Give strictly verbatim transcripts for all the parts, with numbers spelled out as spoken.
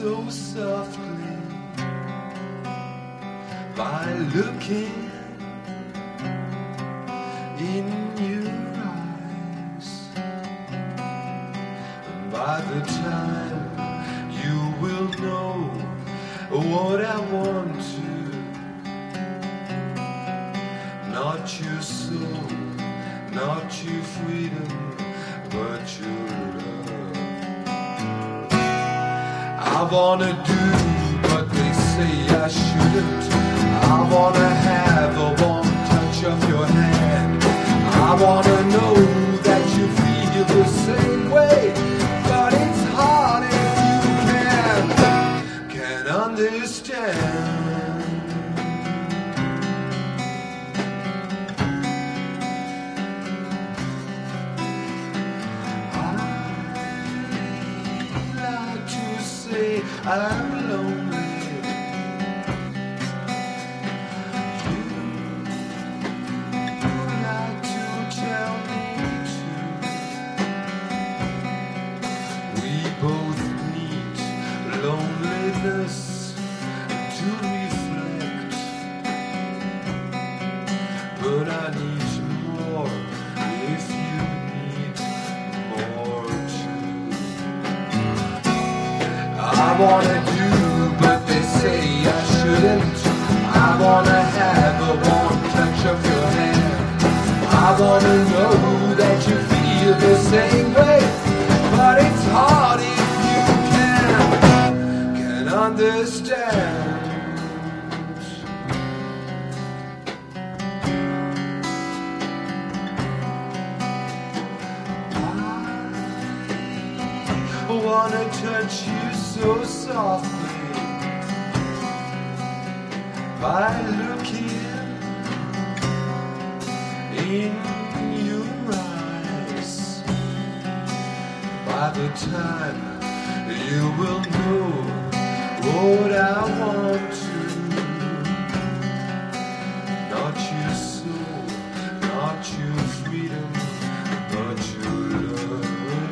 so softly by looking in your eyes. And by the time you will know what I want to, not your soul, not your freedom, but your love. I wanna do what they say I shouldn't. I wanna have a warm touch of your hand. I wanna know that you feel the same way, but it's hard if you can, can understand. I'm lonely. You like to tell me to. We both need loneliness to reflect, but I need more if you need more too. I wanna do, but they say I shouldn't. I wanna have a warm touch of your hand. I wanna know that you feel the same way, but it's hard if you can, can understand. I wanna touch you so softly by looking in your eyes. By the time you will know what I want to, not your soul, not your freedom, but your love.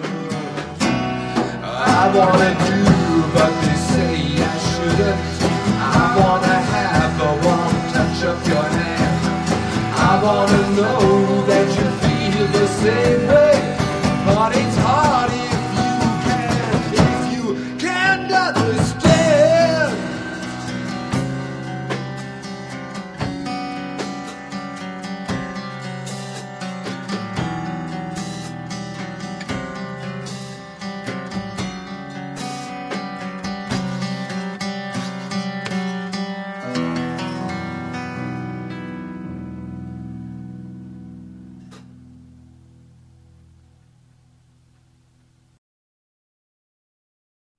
I wanna do, but they say I shouldn't. I wanna have a warm touch of your hand. I wanna know that you feel the same